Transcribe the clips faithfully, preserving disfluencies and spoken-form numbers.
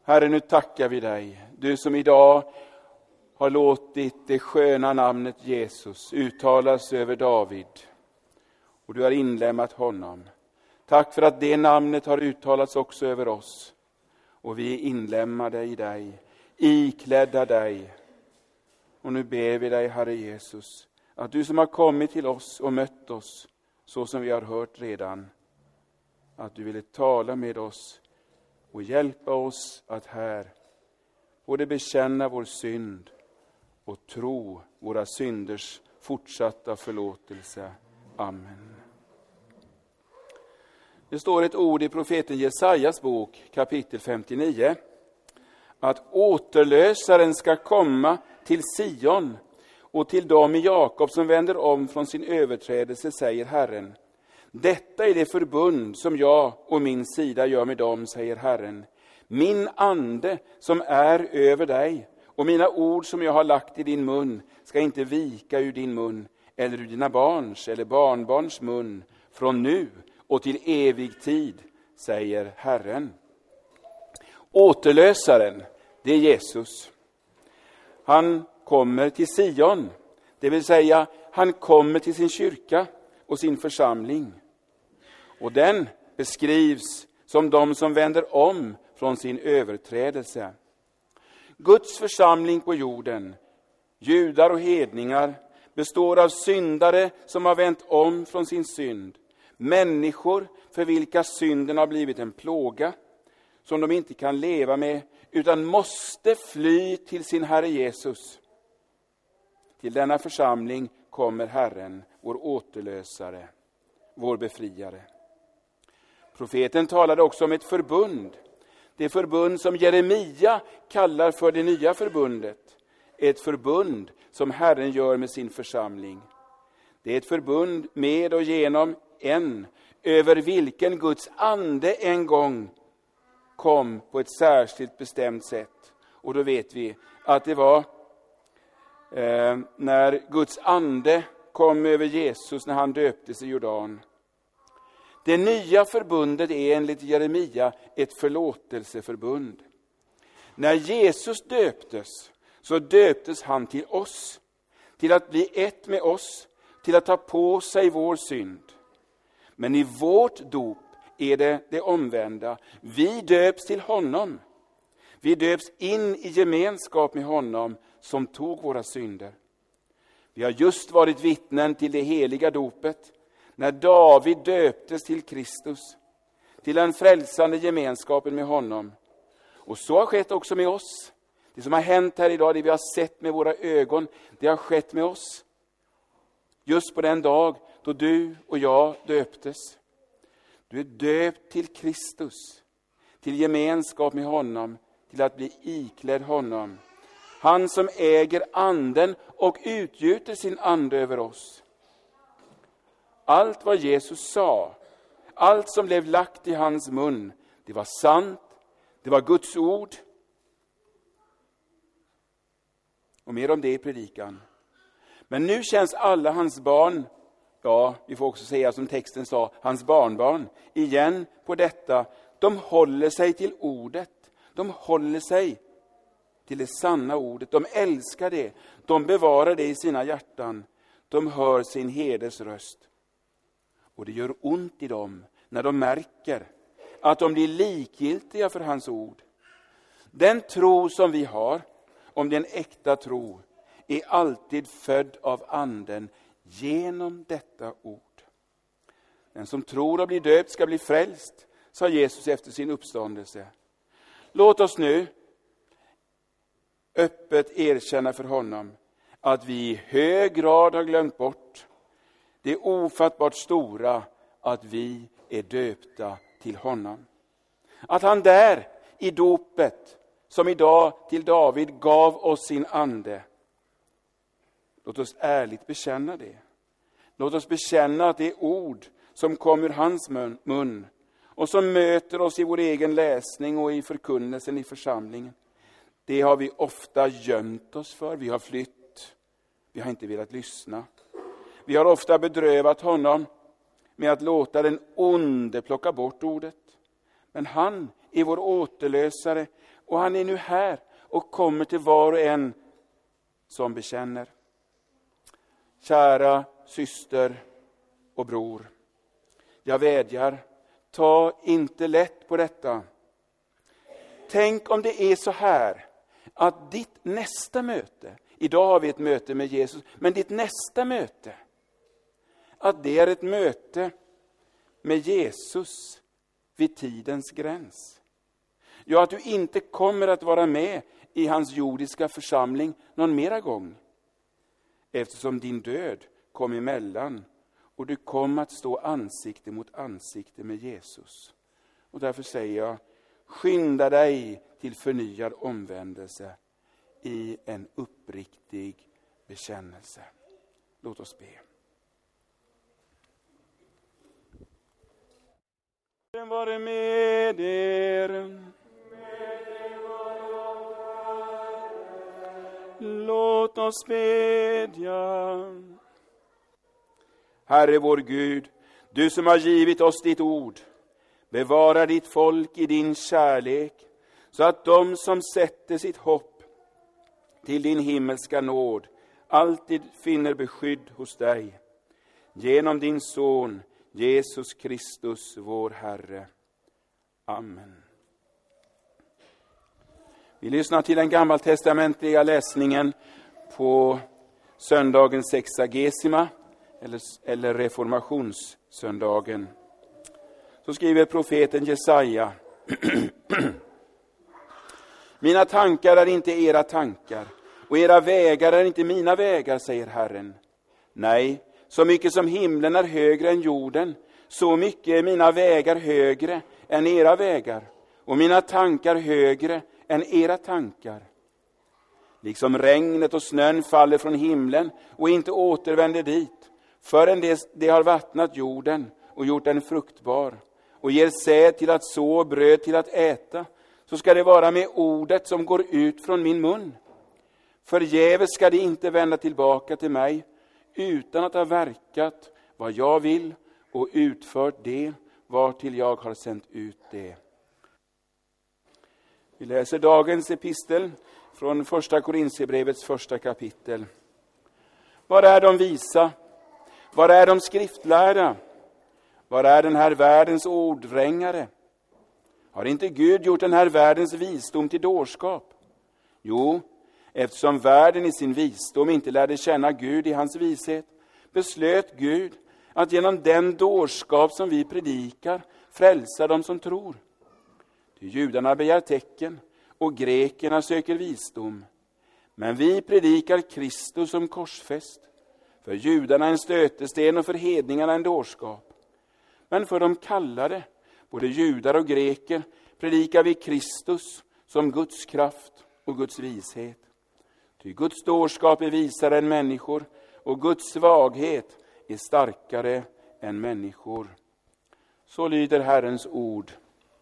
Herre, nu tackar vi dig. Du som idag har låtit det sköna namnet Jesus uttalas över David. Och du har inlämnat honom. Tack för att det namnet har uttalats också över oss. Och vi är inlämnade i dig, iklädda dig. Och nu ber vi dig, Herre Jesus, att du som har kommit till oss och mött oss, så som vi har hört redan, att du ville tala med oss och hjälpa oss att här både bekänna vår synd och tro våra synders fortsatta förlåtelse. Amen. Det står ett ord i profeten Jesajas bok, kapitel femtionio, att återlösaren ska komma till Sion och till dem i Jakob som vänder om från sin överträdelse, säger Herren. Detta är det förbund som jag och min sida gör med dem, säger Herren. Min ande som är över dig och mina ord som jag har lagt i din mun ska inte vika ur din mun eller ur dina barns eller barnbarns mun från nu och till evig tid, säger Herren. Återlösaren, det är Jesus. Han kommer till Sion, det vill säga han kommer till sin kyrka och sin församling. Och den beskrivs som de som vänder om från sin överträdelse. Guds församling på jorden, judar och hedningar, består av syndare som har vänt om från sin synd. Människor för vilka synden har blivit en plåga som de inte kan leva med utan måste fly till sin Herre Jesus. Till denna församling kommer Herren, vår återlösare, vår befriare. Profeten talade också om ett förbund. Det förbund som Jeremia kallar för det nya förbundet. Ett förbund som Herren gör med sin församling. Det är ett förbund med och genom en, över vilken Guds ande en gång kom på ett särskilt bestämt sätt. Och då vet vi att det var eh, när Guds ande kom över Jesus när han döptes i Jordan. Det nya förbundet är enligt Jeremia ett förlåtelseförbund. När Jesus döptes så döptes han till oss, till att bli ett med oss, till att ta på sig vår synd. Men i vårt dop är det det omvända. Vi döps till honom. Vi döps in i gemenskap med honom som tog våra synder. Vi har just varit vittnen till det heliga dopet. När David döptes till Kristus, till den frälsande gemenskapen med honom. Och så har skett också med oss. Det som har hänt här idag, det vi har sett med våra ögon, det har skett med oss. Just på den dag då du och jag döptes. Du är döpt till Kristus, till gemenskap med honom, till att bli iklädd honom. Han som äger anden och utgjuter sin ande över oss. Allt vad Jesus sa, allt som blev lagt i hans mun, det var sant, det var Guds ord. Och mer om det i predikan. Men nu känns alla hans barn, ja, vi får också säga som texten sa, hans barnbarn, igen på detta. De håller sig till ordet, de håller sig till det sanna ordet, de älskar det, de bevarar det i sina hjärtan, de hör sin herdes röst. Och det gör ont i dem när de märker att de blir likgiltiga för hans ord. Den tro som vi har, om det är en äkta tro, är alltid född av anden genom detta ord. Den som tror och blir döpt ska bli frälst, sa Jesus efter sin uppståndelse. Låt oss nu öppet erkänna för honom att vi i hög grad har glömt bort det ofattbart stora att vi är döpta till honom. Att han där i dopet, som idag till David, gav oss sin ande. Låt oss ärligt bekänna det. Låt oss bekänna att det är ord som kommer ur hans mun och som möter oss i vår egen läsning och i förkunnelsen i församlingen. Det har vi ofta gömt oss för. Vi har flytt. Vi har inte velat lyssna. Vi har ofta bedrövat honom med att låta den onde plocka bort ordet. Men han är vår återlösare Och han är nu här och kommer till var och en som bekänner. Kära syster och bror, jag vädjar, ta inte lätt på detta. Tänk om det är så här att ditt nästa möte, idag har vi ett möte med Jesus, men ditt nästa möte, att det är ett möte med Jesus vid tidens gräns. Ja, att du inte kommer att vara med i hans jordiska församling någon mera gång. Eftersom din död kom emellan och du kom att stå ansikte mot ansikte med Jesus. Och därför säger jag, skynda dig till förnyad omvändelse i en uppriktig bekännelse. Låt oss be. Var med er. Låt oss bedja. Herre vår Gud, du som har givit oss ditt ord, bevara ditt folk i din kärlek, så att de som sätter sitt hopp till din himmelska nåd alltid finner beskydd hos dig. Genom din son Jesus Kristus, vår Herre. Amen. Vi lyssnar till den gammaltestamentliga läsningen på söndagens sexagesima, eller, eller reformationssöndagen. Så skriver profeten Jesaja. Mina tankar är inte era tankar, och era vägar är inte mina vägar, säger Herren. Nej, så mycket som himlen är högre än jorden, så mycket är mina vägar högre än era vägar, och mina tankar högre än era tankar. Liksom regnet och snön faller från himlen och inte återvänder dit, förrän det, det har vattnat jorden och gjort den fruktbar, och ger säd till att så och bröd till att äta, så ska det vara med ordet som går ut från min mun. Förgäves ska det inte vända tillbaka till mig, utan att ha verkat vad jag vill och utfört det vartill jag har sänt ut det. Vi läser dagens epistel från första Korinthierbrevets första kapitel. Var är de visa? Var är de skriftlärda? Var är den här världens ordvrängare? Har inte Gud gjort den här världens visdom till dårskap? Jo, eftersom världen i sin visdom inte lärde känna Gud i hans vishet, beslöt Gud att genom den dårskap som vi predikar frälsa dem som tror. Ty judarna begär tecken och grekerna söker visdom. Men vi predikar Kristus som korsfäst, för judarna en stötesten och för hedningarna en dårskap. Men för de kallade, både judar och greker, predikar vi Kristus som Guds kraft och Guds vishet. Ty Guds dårskap är visare än människor, och Guds svaghet är starkare än människor. Så lyder Herrens ord.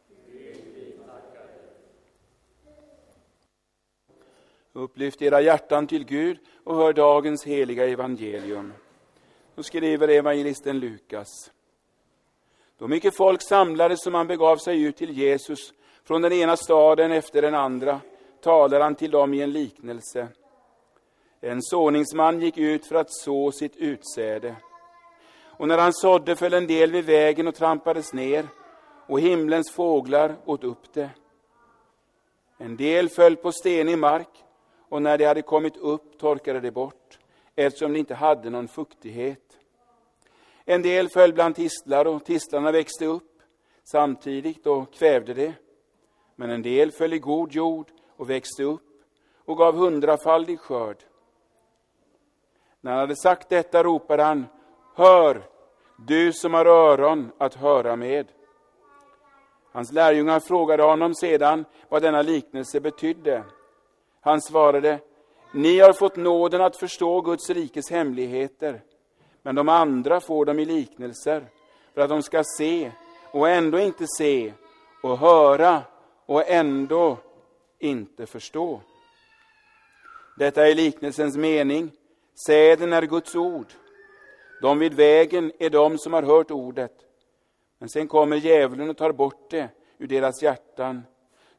Upplyft era hjärtan till Gud och hör dagens heliga evangelium. Så skriver evangelisten Lukas. Då mycket folk samlades som han begav sig ut till Jesus från den ena staden efter den andra, talar han till dem i en liknelse. En såningsman gick ut för att så sitt utsäde. Och när han sådde föll en del vid vägen och trampades ner, och himlens fåglar åt upp det. En del föll på stenig mark, och när det hade kommit upp torkade det bort, eftersom det inte hade någon fuktighet. En del föll bland tistlar, och tistlarna växte upp samtidigt och kvävde det. Men en del föll i god jord och växte upp och gav hundrafaldig skörd. När han hade sagt detta ropade han, hör, du som har öron att höra med. Hans lärjungar frågade honom sedan vad denna liknelse betydde. Han svarade, ni har fått nåden att förstå Guds rikes hemligheter, men de andra får dem i liknelser, för att de ska se och ändå inte se, och höra och ändå inte förstå. Detta är liknelsens mening. Säden är Guds ord. De vid vägen är de som har hört ordet. Men sen kommer djävulen och tar bort det ur deras hjärtan,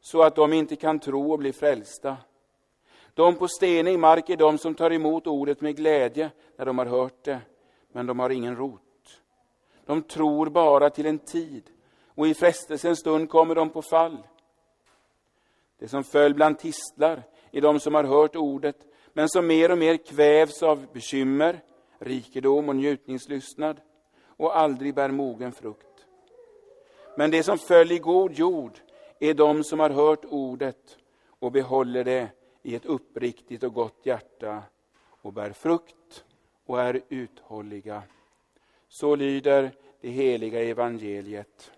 så att de inte kan tro och bli frälsta. De på stenig mark är de som tar emot ordet med glädje när de har hört det, men de har ingen rot. De tror bara till en tid, och i frestelsens stund kommer de på fall. Det som föll bland tistlar är de som har hört ordet, men som mer och mer kvävs av bekymmer, rikedom och njutningslystnad och aldrig bär mogen frukt. Men det som föll i god jord är de som har hört ordet och behåller det i ett uppriktigt och gott hjärta och bär frukt och är uthålliga. Så lyder det heliga evangeliet.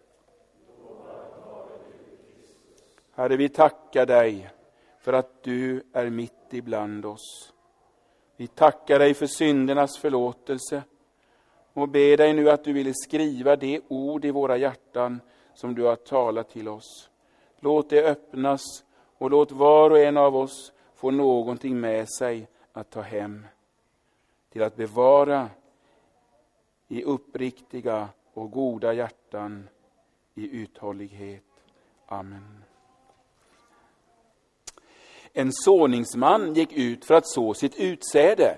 Herre, vi tackar dig för att du är mitt ibland oss. Vi tackar dig för syndernas förlåtelse och ber dig nu att du ville skriva det ord i våra hjärtan som du har talat till oss. Låt det öppnas och låt var och en av oss få någonting med sig att ta hem. Till att bevara i uppriktiga och goda hjärtan i uthållighet. Amen. En såningsman gick ut för att så sitt utsäde.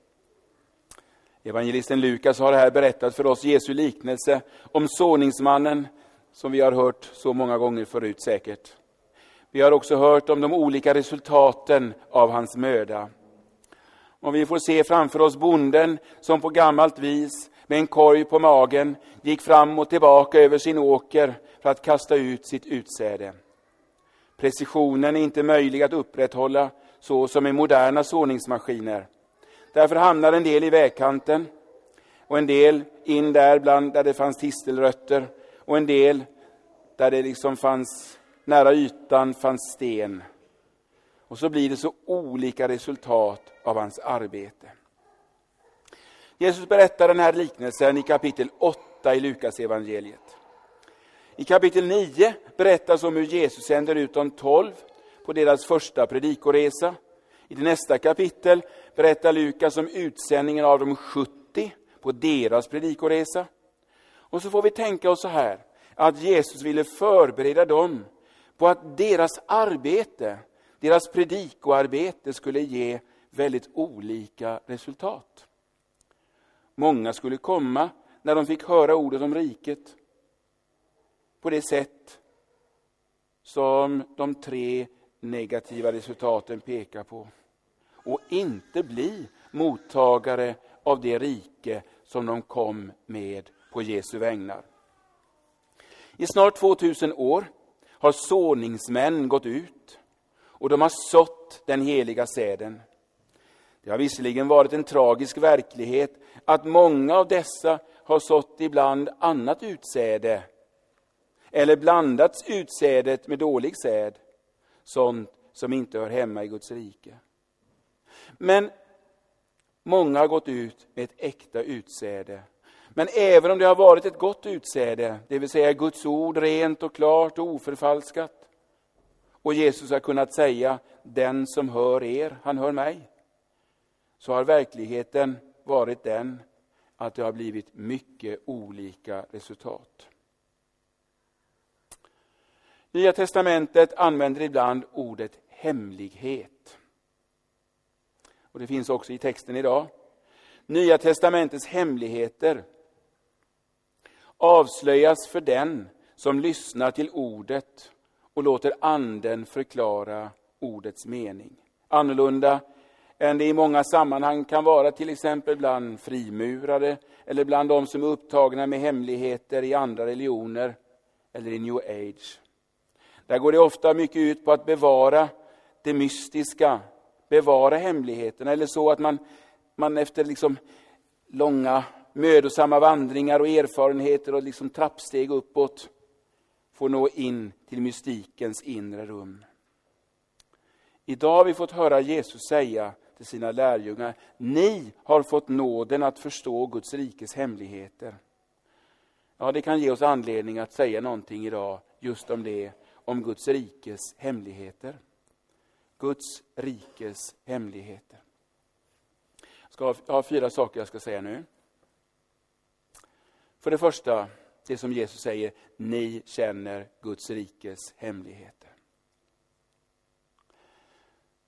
Evangelisten Lukas har här berättat för oss Jesu liknelse om såningsmannen som vi har hört så många gånger förut säkert. Vi har också hört om de olika resultaten av hans möda. Och vi får se framför oss bonden som på gammalt vis med en korg på magen gick fram och tillbaka över sin åker för att kasta ut sitt utsäde. Precisionen är inte möjlig att upprätthålla så som i moderna såningsmaskiner. Därför hamnar en del i vägkanten och en del in där bland där det fanns tistelrötter och en del där det liksom fanns nära ytan fanns sten. Och så blir det så olika resultat av hans arbete. Jesus berättar den här liknelsen i kapitel åtta i Lukas evangeliet. I kapitel nio berättas om hur Jesus sänder ut de tolv på deras första predikoresa. I det nästa kapitel berättar Lukas om utsändningen av de sjuttio på deras predikoresa. Och så får vi tänka oss så här, att Jesus ville förbereda dem på att deras arbete, deras predikoarbete skulle ge väldigt olika resultat. Många skulle komma när de fick höra ordet om riket på det sätt som de tre negativa resultaten pekar på. Och inte bli mottagare av det rike som de kom med på Jesu vägnar. I snart tvåtusen år har såningsmän gått ut och de har sått den heliga säden. Det har visserligen varit en tragisk verklighet att många av dessa har sått ibland annat utsäde eller blandats utsädet med dålig säd, sånt som inte hör hemma i Guds rike. Men många har gått ut med ett äkta utsäde. Men även om det har varit ett gott utsäde, det vill säga Guds ord rent och klart och oförfalskat, och Jesus har kunnat säga, den som hör er, han hör mig, så har verkligheten varit den att det har blivit mycket olika resultat. Nya testamentet använder ibland ordet hemlighet. Och det finns också i texten idag. Nya testamentets hemligheter avslöjas för den som lyssnar till ordet och låter anden förklara ordets mening. Annorlunda än det i många sammanhang kan vara, till exempel bland frimurare eller bland de som är upptagna med hemligheter i andra religioner eller i New Age. Där går det ofta mycket ut på att bevara det mystiska, bevara hemligheterna, eller så att man, man efter liksom långa mödosamma vandringar och erfarenheter och liksom trappsteg uppåt får nå in till mystikens inre rum. Idag har vi fått höra Jesus säga till sina lärjungar, ni har fått nåden att förstå Guds rikes hemligheter. Ja, det kan ge oss anledning att säga någonting idag just om det, om Guds rikes hemligheter. Guds rikes hemligheter. Jag ska ha, jag har fyra saker jag ska säga nu. För det första, det som Jesus säger, ni känner Guds rikes hemligheter.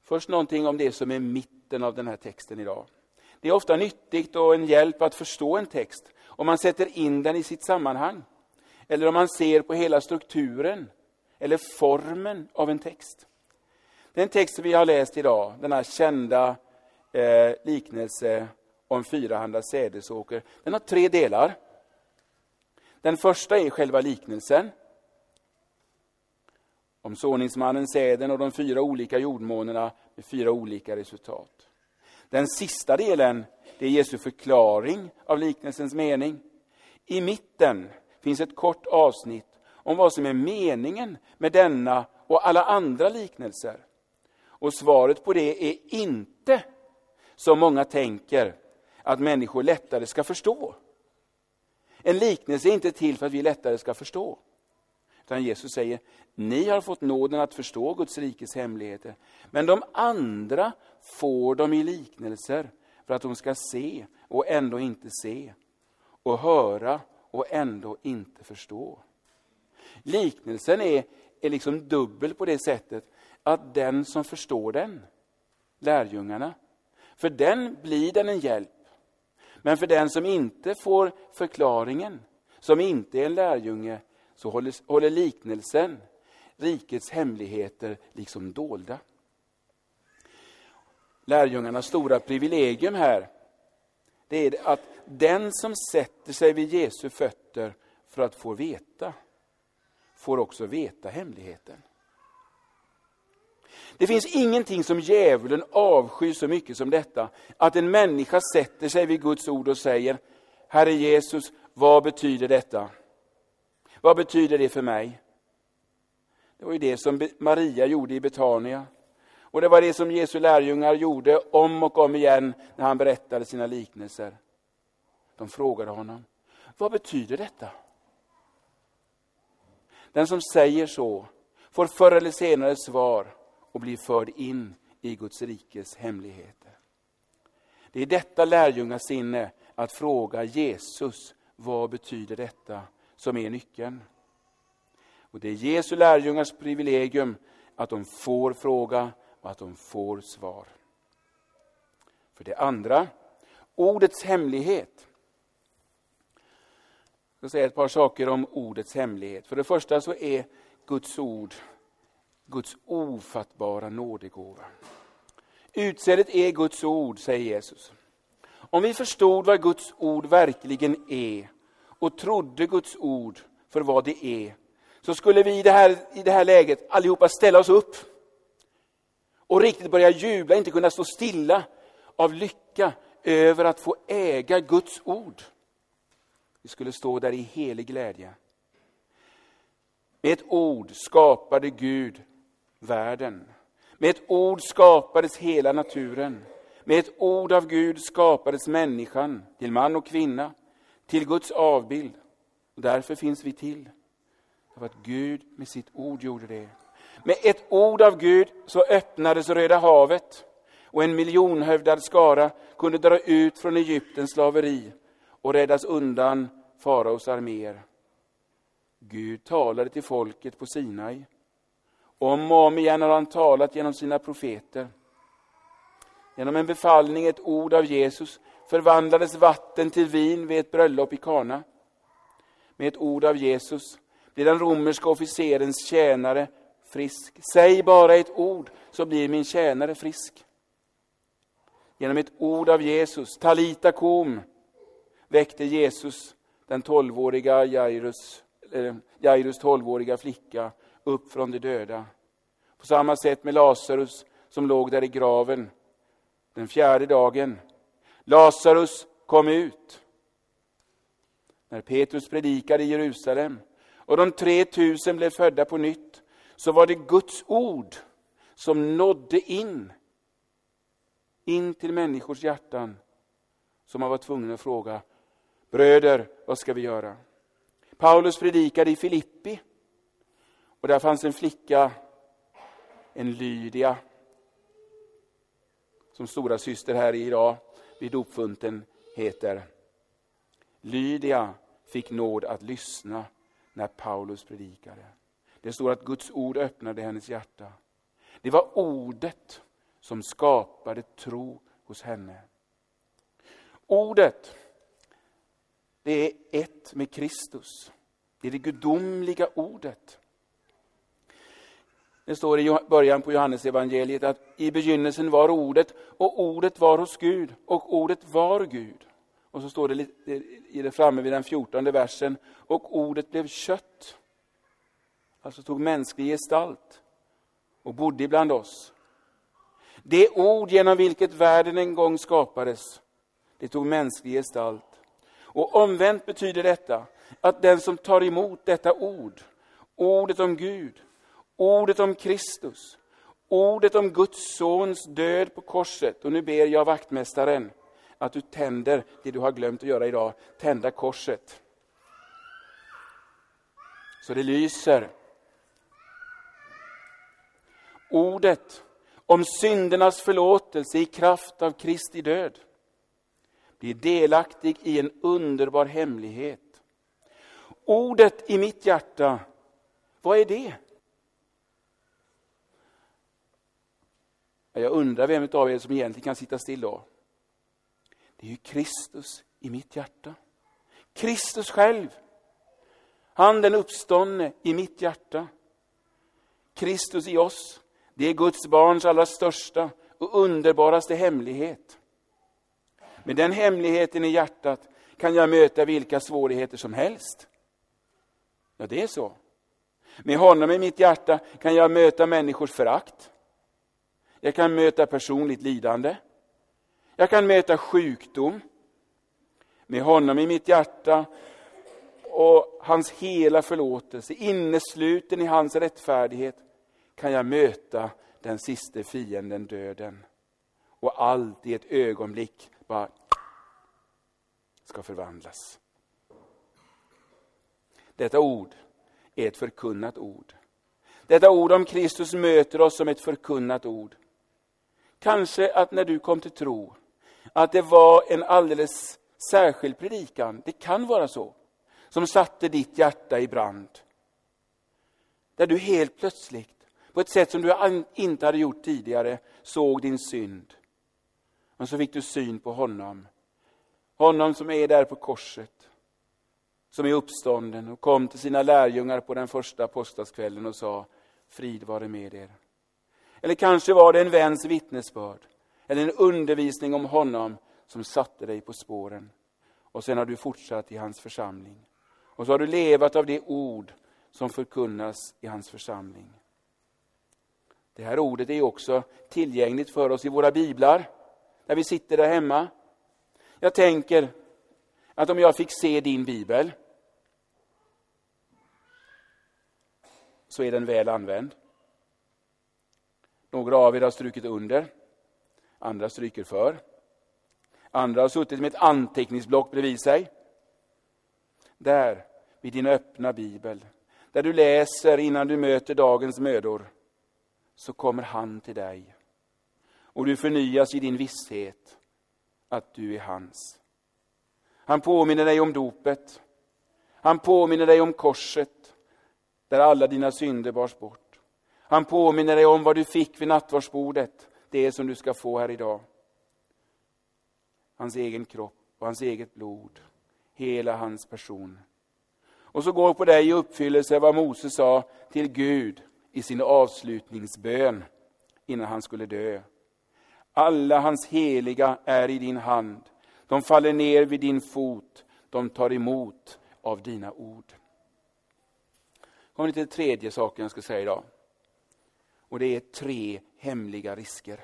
Först någonting om det som är mitten av den här texten idag. Det är ofta nyttigt och en hjälp att förstå en text om man sätter in den i sitt sammanhang. Eller om man ser på hela strukturen eller formen av en text. Den text som vi har läst idag, den här kända eh, liknelse om fyrahanda sädesåker, den har tre delar. Den första är själva liknelsen. Om såningsmannen, säden och de fyra olika jordmånerna med fyra olika resultat. Den sista delen, det är Jesu förklaring av liknelsens mening. I mitten finns ett kort avsnitt om vad som är meningen med denna och alla andra liknelser. Och svaret på det är inte, som många tänker, att människor lättare ska förstå. En liknelse är inte till för att vi lättare ska förstå. Utan Jesus säger, ni har fått nåden att förstå Guds rikes hemligheter. Men de andra får dem i liknelser för att de ska se och ändå inte se. Och höra och ändå inte förstå. Liknelsen är, är liksom dubbel på det sättet att den som förstår den, lärjungarna, för den blir den en hjälp. Men för den som inte får förklaringen, som inte är en lärjunge, så håller, håller liknelsen rikets hemligheter liksom dolda. Lärjungarnas stora privilegium här, det är att den som sätter sig vid Jesu fötter för att få veta, får också veta hemligheten. Det finns ingenting som djävulen avskyr så mycket som detta, att en människa sätter sig vid Guds ord och säger, Herre Jesus, vad betyder detta? Vad betyder det för mig? Det var ju det som Maria gjorde i Betania. Och det var det som Jesu lärjungar gjorde om och om igen när han berättade sina liknelser. De frågade honom, vad betyder detta? Den som säger så får förr eller senare svar och blir förd in i Guds rikes hemligheter. Det är detta lärjungasinne att fråga Jesus, vad betyder detta, som är nyckeln. Och det är Jesu lärjungars privilegium att de får fråga och att de får svar. För det andra, ordets hemlighet. Jag ska säga ett par saker om ordets hemlighet. För det första så är Guds ord Guds ofattbara nådegåva. Utsädet är Guds ord, säger Jesus. Om vi förstod vad Guds ord verkligen är och trodde Guds ord för vad det är, så skulle vi i det här, i det här läget allihopa ställa oss upp och riktigt börja jubla, inte kunna stå stilla av lycka över att få äga Guds ord. Vi skulle stå där i helig glädje. Med ett ord skapade Gud världen. Med ett ord skapades hela naturen. Med ett ord av Gud skapades människan till man och kvinna, till Guds avbild. Och därför finns vi till. För att Gud med sitt ord gjorde det. Med ett ord av Gud så öppnades Röda havet och en miljonhövdad skara kunde dra ut från Egyptens slaveri och räddas undan faraos arméer. Gud talade till folket på Sinai. Om och om igen har han talat genom sina profeter. Genom en befallning, ett ord av Jesus, förvandlades vatten till vin vid ett bröllop i Kana. Med ett ord av Jesus blir den romerska officerens tjänare frisk. Säg bara ett ord så blir min tjänare frisk. Genom ett ord av Jesus, Talita kom, väckte Jesus den tolvåriga Jairus, eh, Jairus tolvåriga flicka upp från de döda. På samma sätt med Lazarus som låg där i graven den fjärde dagen. Lazarus kom ut. När Petrus predikade i Jerusalem och de tre tusen blev födda på nytt, så var det Guds ord som nådde in. In till människors hjärtan, som man var tvungen att fråga, bröder, vad ska vi göra? Paulus predikade i Filippi. Och där fanns en flicka, en Lydia, som stora syster här idag vid dopfunten heter. Lydia fick nåd att lyssna när Paulus predikade. Det står att Guds ord öppnade hennes hjärta. Det var ordet som skapade tro hos henne. Ordet, det är ett med Kristus. Det är det gudomliga ordet. Det står i början på Johannes evangeliet att i begynnelsen var ordet, och ordet var hos Gud, och ordet var Gud. Och så står det i det framme vid den fjortonde versen, och ordet blev kött. Alltså tog mänsklig gestalt och bodde bland oss. Det ord genom vilket världen en gång skapades, det tog mänsklig gestalt. Och omvänt betyder detta att den som tar emot detta ord, ordet om Gud, ordet om Kristus, ordet om Guds sons död på korset. Och nu ber jag vaktmästaren att du tänder det du har glömt att göra idag. Tända korset. Så det lyser. Ordet om syndernas förlåtelse i kraft av Kristi död blir delaktig i en underbar hemlighet. Ordet i mitt hjärta, vad är det? Jag undrar vem av er som egentligen kan sitta still då. Det är ju Kristus i mitt hjärta. Kristus själv. Han den uppståndne i mitt hjärta. Kristus i oss. Det är Guds barns allra största och underbaraste hemlighet. Med den hemligheten i hjärtat kan jag möta vilka svårigheter som helst. Ja, det är så. Med honom i mitt hjärta kan jag möta människors förakt. Jag kan möta personligt lidande. Jag kan möta sjukdom. Med honom i mitt hjärta och hans hela förlåtelse, innesluten i hans rättfärdighet, kan jag möta den sista fienden, döden. Och allt i ett ögonblick bara ska förvandlas. Detta ord är ett förkunnat ord. Detta ord om Kristus möter oss som ett förkunnat ord. Kanske att när du kom till tro att det var en alldeles särskild predikan, det kan vara så, som satte ditt hjärta i brand. Där du helt plötsligt, på ett sätt som du inte hade gjort tidigare, såg din synd. Och så fick du syn på honom. Honom som är där på korset. Som är uppstånden och kom till sina lärjungar på den första påskdagskvällen och sa: frid vare med er. Eller kanske var det en väns vittnesbörd. Eller en undervisning om honom som satte dig på spåren. Och sen har du fortsatt i hans församling. Och så har du levat av det ord som förkunnas i hans församling. Det här ordet är också tillgängligt för oss i våra biblar. När vi sitter där hemma. Jag tänker att om jag fick se din bibel, så är den väl använd. Några av er har strukit under. Andra stryker för. Andra har suttit med ett anteckningsblock bredvid sig. Där, vid din öppna bibel, där du läser innan du möter dagens mödor, så kommer han till dig. Och du förnyas i din visshet att du är hans. Han påminner dig om dopet. Han påminner dig om korset, där alla dina synder bars bort. Han påminner dig om vad du fick vid nattvardsbordet, det som du ska få här idag. Hans egen kropp och hans eget blod, hela hans person. Och så går på dig i uppfyllelse vad Moses sa till Gud i sin avslutningsbön innan han skulle dö. Alla hans heliga är i din hand. De faller ner vid din fot. De tar emot av dina ord. Kommer till den tredje saken jag ska säga idag. Och det är tre hemliga risker.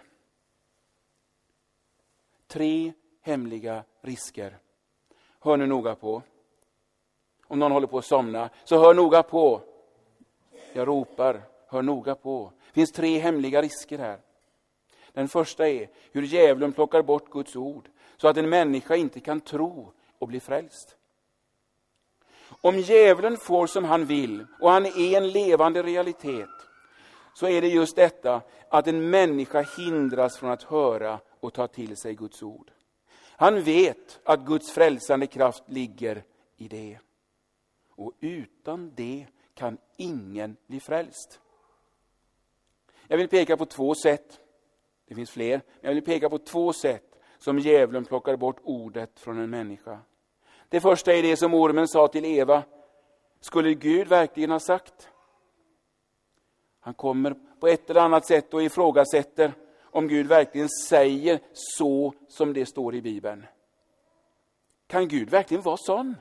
Tre hemliga risker. Hör nu noga på. Om någon håller på att somna, så hör noga på. Jag ropar, hör noga på. Det finns tre hemliga risker här. Den första är hur djävulen plockar bort Guds ord, så att en människa inte kan tro och bli frälst. Om djävulen får som han vill, och han är en levande realitet, så är det just detta att en människa hindras från att höra och ta till sig Guds ord. Han vet att Guds frälsande kraft ligger i det. Och utan det kan ingen bli frälst. Jag vill peka på två sätt Det finns fler, men jag vill peka på två sätt som djävulen plockar bort ordet från en människa. Det första är det som ormen sa till Eva. Skulle Gud verkligen ha sagt? Han kommer på ett eller annat sätt och ifrågasätter om Gud verkligen säger så som det står i Bibeln. Kan Gud verkligen vara sån?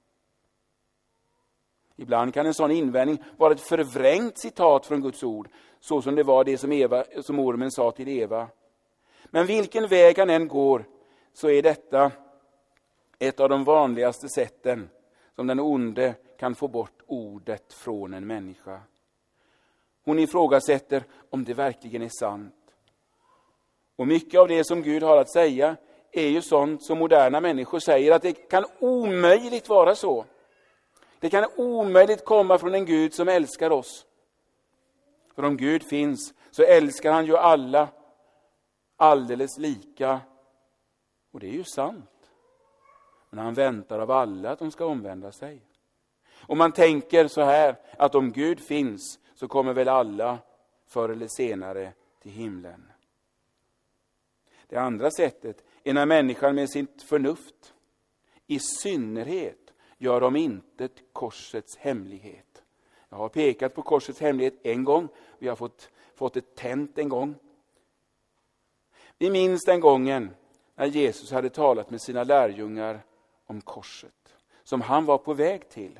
Ibland kan en sån invändning vara ett förvrängt citat från Guds ord, så som det var det som, Eva, som ormen sa till Eva. Men vilken väg han än går, så är detta ett av de vanligaste sätten som den onde kan få bort ordet från en människa. Hon ifrågasätter om det verkligen är sant. Och mycket av det som Gud har att säga är ju sånt som moderna människor säger att det kan omöjligt vara så. Det kan omöjligt komma från en Gud som älskar oss. För om Gud finns så älskar han ju alla alldeles lika. Och det är ju sant. Men han väntar av alla att de ska omvända sig. Och man tänker så här, att om Gud finns så kommer väl alla förr eller senare till himlen. Det andra sättet är när människan med sitt förnuft i synnerhet gör om intet korsets hemlighet. Jag har pekat på korsets hemlighet en gång. Vi har fått, fått ett tänt en gång. Vi minns den gången när Jesus hade talat med sina lärjungar om korset som han var på väg till.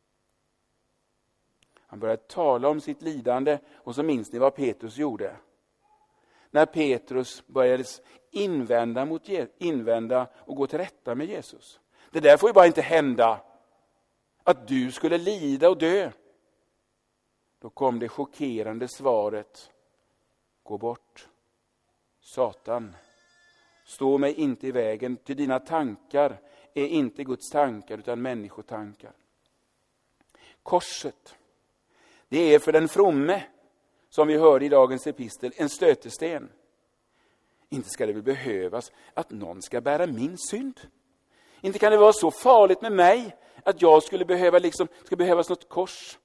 Han började tala om sitt lidande och så minns ni vad Petrus gjorde. När Petrus började invända, mot, invända och gå till rätta med Jesus. Det där får ju bara inte hända. Att du skulle lida och dö. Då kom det chockerande svaret. Gå bort. Satan. Stå mig inte i vägen. Till dina tankar är inte Guds tankar utan människotankar. Korset. Det är för den fromme, som vi hörde i dagens epistel, en stötesten. Inte ska det väl behövas att någon ska bära min synd. Inte kan det vara så farligt med mig att jag skulle behöva liksom, ska behövas något kors.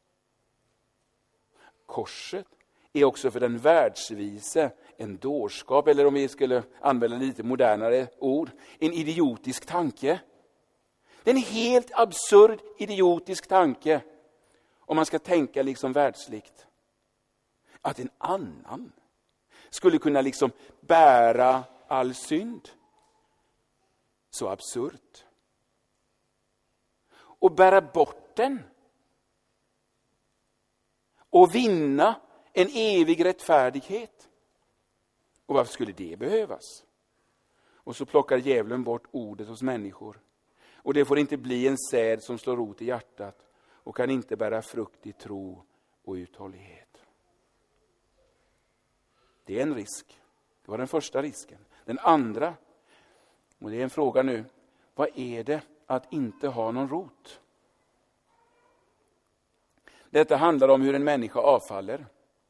Korset är också för den världsvise en dårskap, eller om vi skulle använda lite modernare ord, en idiotisk tanke. Det är en helt absurd idiotisk tanke om man ska tänka liksom världsligt. Att en annan skulle kunna liksom bära all synd. Så absurt. Och bära bort den. Och vinna en evig rättfärdighet. Och varför skulle det behövas? Och så plockar djävulen bort ordet hos människor. Och det får inte bli en säd som slår rot i hjärtat. Och kan inte bära frukt i tro och uthållighet. Det är en risk. Det var den första risken. Den andra, och det är en fråga nu. Vad är det att inte ha någon rot? Detta handlar om hur en människa avfaller.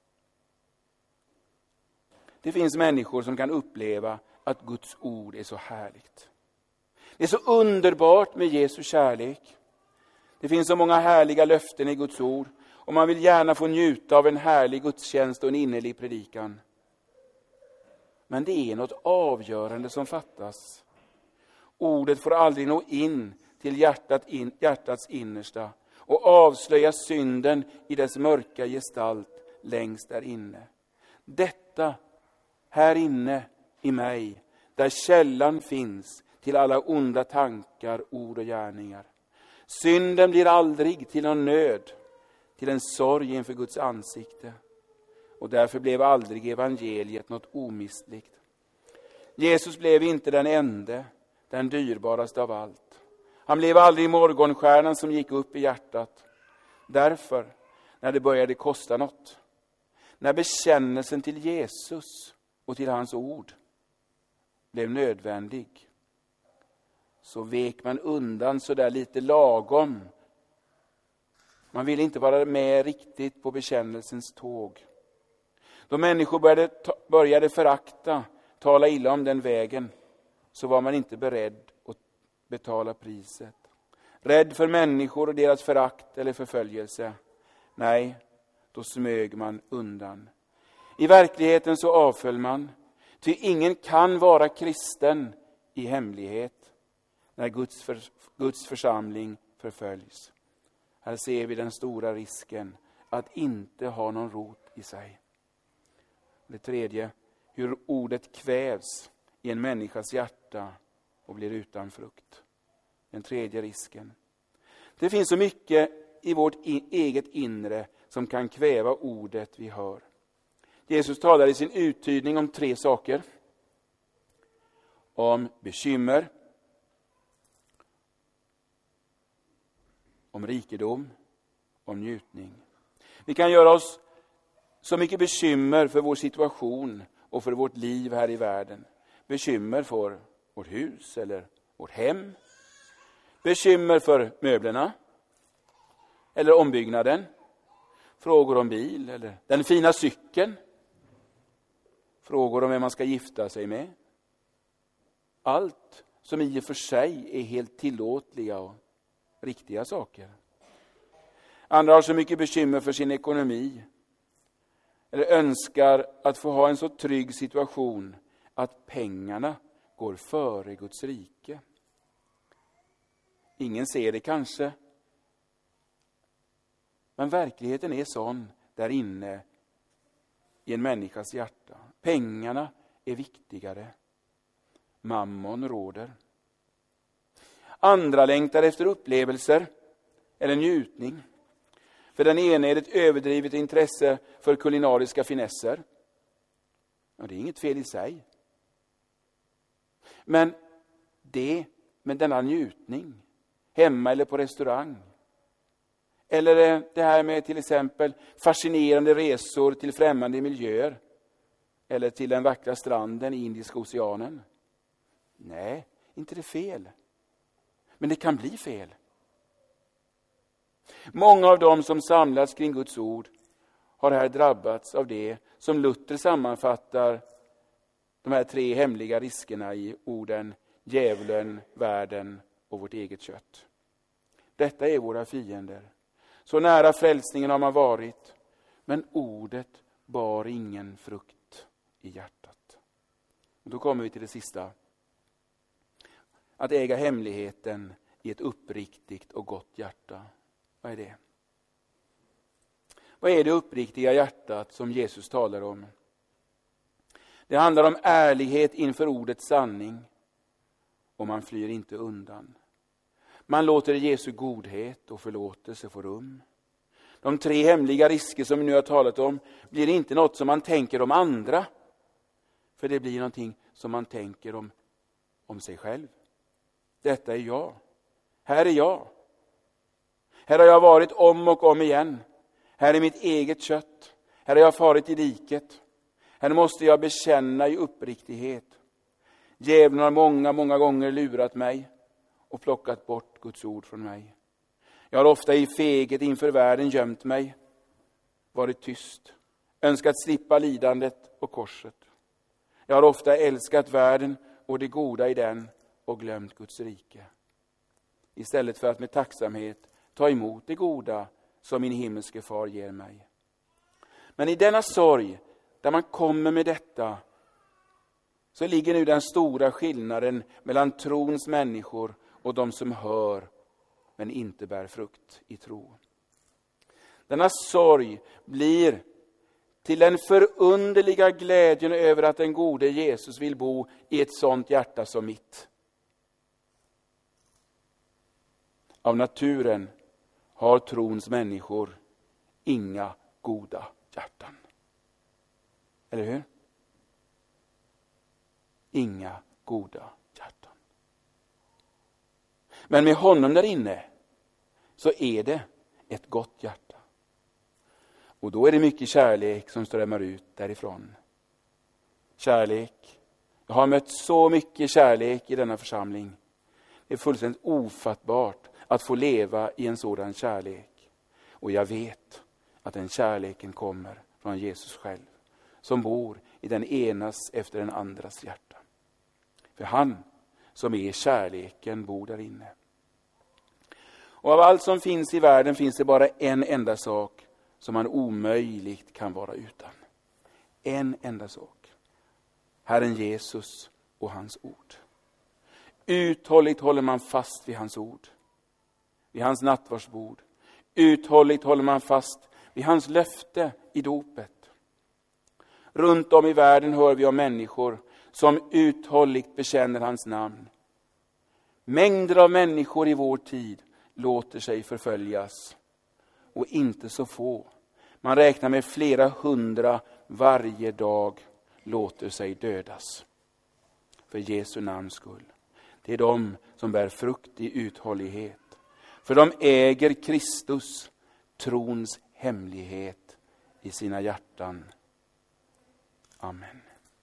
Det finns människor som kan uppleva att Guds ord är så härligt. Det är så underbart med Jesu kärlek. Det finns så många härliga löften i Guds ord. Och man vill gärna få njuta av en härlig gudstjänst och en innerlig predikan. Men det är något avgörande som fattas. Ordet får aldrig nå in till hjärtat in, hjärtats innersta och avslöja synden i dess mörka gestalt längst där inne. Detta här inne i mig, där källan finns till alla onda tankar, ord och gärningar. Synden blir aldrig till någon nöd, till en sorg inför Guds ansikte. Och därför blev aldrig evangeliet något omistligt. Jesus blev inte den ende, den dyrbaraste av allt. Han blev aldrig morgonstjärnan som gick upp i hjärtat. Därför, när det började kosta något, när bekännelsen till Jesus och till hans ord blev nödvändig, så vek man undan så där lite lagom. Man ville inte vara med riktigt på bekännelsens tåg. Då människor började, började förakta, tala illa om den vägen, så var man inte beredd att betala priset. Rädd för människor och deras förakt eller förföljelse. Nej, då smög man undan. I verkligheten så avföll man. Ty ingen kan vara kristen i hemlighet när Guds, för, Guds församling förföljs. Här ser vi den stora risken att inte ha någon rot i sig. Det tredje, hur ordet kvävs i en människas hjärta och blir utan frukt. Den tredje risken. Det finns så mycket i vårt eget inre som kan kväva ordet vi hör. Jesus talar i sin uttydning om tre saker. Om bekymmer, om rikedom, om njutning. Vi kan göra oss så mycket bekymmer för vår situation och för vårt liv här i världen. Bekymmer för vårt hus eller vårt hem. Bekymmer för möblerna eller ombyggnaden. Frågor om bil eller den fina cykeln. Frågor om vem man ska gifta sig med. Allt som i och för sig är helt tillåtliga och riktiga saker. Andra har så mycket bekymmer för sin ekonomi. Eller önskar att få ha en så trygg situation att pengarna går före Guds rike. Ingen ser det kanske. Men verkligheten är sån där inne i en människas hjärta. Pengarna är viktigare. Mammon råder. Andra längtar efter upplevelser eller njutning. För den ene är det ett överdrivet intresse för kulinariska finesser. Ja, det är inget fel i sig. Men det med denna njutning, hemma eller på restaurang. Eller det här med till exempel fascinerande resor till främmande miljöer. Eller till den vackra stranden i Indiska oceanen. Nej, inte det fel. Men det kan bli fel. Många av dem som samlats kring Guds ord har här drabbats av det som Luther sammanfattar de här tre hemliga riskerna i orden djävulen, världen och vårt eget kött. Detta är våra fiender. Så nära frälsningen har man varit, men ordet bar ingen frukt i hjärtat. Och då kommer vi till det sista. Att äga hemligheten i ett uppriktigt och gott hjärta. Vad är det? Vad är det uppriktiga hjärtat som Jesus talar om? Det handlar om ärlighet inför ordets sanning. Och man flyr inte undan. Man låter Jesu godhet och förlåtelse få rum. De tre hemliga risker som vi nu har talat om blir inte något som man tänker om andra. För det blir någonting som man tänker om, om sig själv. Detta är jag. Här är jag. Här har jag varit om och om igen. Här är mitt eget kött. Här har jag farit i diket. Här måste jag bekänna i uppriktighet. Djävulen har många, många gånger lurat mig och plockat bort Guds ord från mig. Jag har ofta i feghet inför världen gömt mig, varit tyst, önskat slippa lidandet och korset. Jag har ofta älskat världen och det goda i den och glömt Guds rike. Istället för att med tacksamhet ta emot det goda som min himmelske far ger mig. Men i denna sorg, där man kommer med detta, så ligger nu den stora skillnaden mellan trons människor och de som hör men inte bär frukt i tro. Denna sorg blir till den förunderliga glädjen över att den gode Jesus vill bo i ett sånt hjärta som mitt. Av naturen har trons människor inga goda hjärtan. Eller hur? Inga goda hjärtan. Men med honom där inne så är det ett gott hjärta. Och då är det mycket kärlek som strömmar ut därifrån. Kärlek. Jag har mött så mycket kärlek i denna församling. Det är fullständigt ofattbart att få leva i en sådan kärlek. Och jag vet att den kärleken kommer från Jesus själv. Som bor i den enas efter den andras hjärta. För han som är kärleken bor där inne. Och av allt som finns i världen finns det bara en enda sak som man omöjligt kan vara utan. En enda sak. Herren Jesus och hans ord. Uthålligt håller man fast vid hans ord. Vid hans nattvardsbord. Uthålligt håller man fast vid hans löfte i dopet. Runt om i världen hör vi om människor som uthålligt bekänner hans namn. Mängder av människor i vår tid låter sig förföljas. Och inte så få. Man räknar med flera hundra varje dag låter sig dödas. För Jesu namns skull. Det är de som bär frukt i uthållighet. För de äger Kristus, trons hemlighet i sina hjärtan. Amen.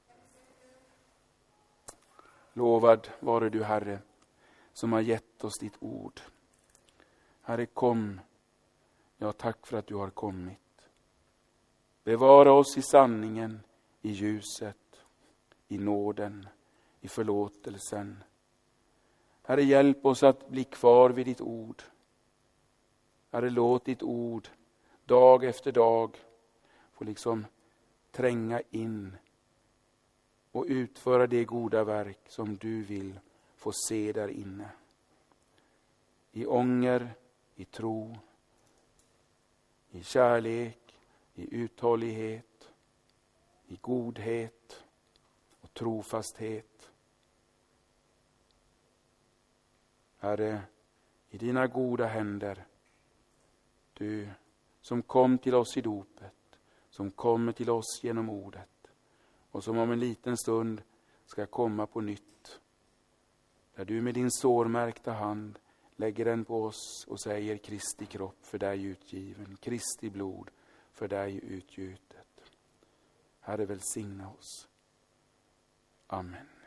Lovad vare du, Herre, som har gett oss ditt ord. Herre, kom. Ja, tack för att du har kommit. Bevara oss i sanningen, i ljuset, i nåden, i förlåtelsen. Herre, hjälp oss att bli kvar vid ditt ord. Herre, låt ditt ord dag efter dag få liksom tränga in och utföra det goda verk som du vill få se där inne. I ånger, i tro, i kärlek, i uthållighet, i godhet och trofasthet. Herre, i dina goda händer, du som kom till oss i dopet, som kommer till oss genom ordet och som om en liten stund ska komma på nytt. Där du med din sårmärkta hand lägger den på oss och säger: Kristi kropp för dig utgiven, Kristi blod för dig utgjutet. Herre, välsigna oss. Amen.